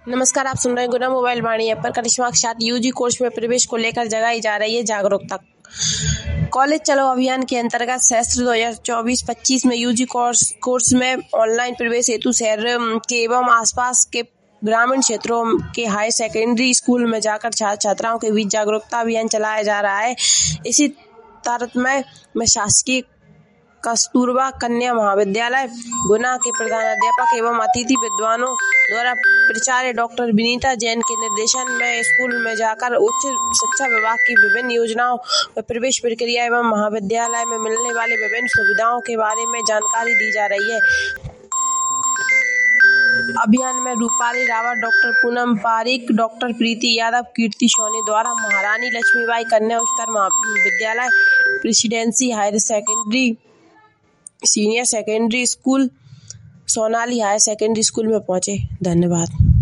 नमस्कार, आप सुन रहे हैं गुना मोबाइल वाणी ऐप पर। करिश्मा के साथ यूजी कोर्स में प्रवेश को लेकर जगाई जा रही है जागरूकता। कॉलेज चलो अभियान के अंतर्गत सत्र 2024-25 में यूजी कोर्स में ऑनलाइन प्रवेश हेतु शहर के एवं आसपास के ग्रामीण क्षेत्रों के हाई सेकेंडरी स्कूल में जाकर छात्र छात्राओं के बीच जागरूकता अभियान चलाया जा रहा है। इसी तारतम्य में शासकीय कस्तूरबा कन्या महाविद्यालय गुना के प्रधानाध्यापक एवं अतिथि विद्वानों द्वारा प्राचार्य डॉक्टर विनीता जैन के निर्देशन में स्कूल में जाकर उच्च शिक्षा विभाग की विभिन्न योजनाओं व प्रवेश प्रक्रिया एवं महाविद्यालय में मिलने वाली विभिन्न सुविधाओं के बारे में जानकारी दी जा रही है। अभियान में रूपाली रावत, डॉक्टर पूनम पारिक, डॉक्टर प्रीति यादव, कीर्ति सोनी द्वारा महारानी लक्ष्मीबाई कन्या उच्चतर महाविद्यालय, presidency higher secondary senior secondary school, Sonali higher secondary school में पहुंचे। धन्यवाद।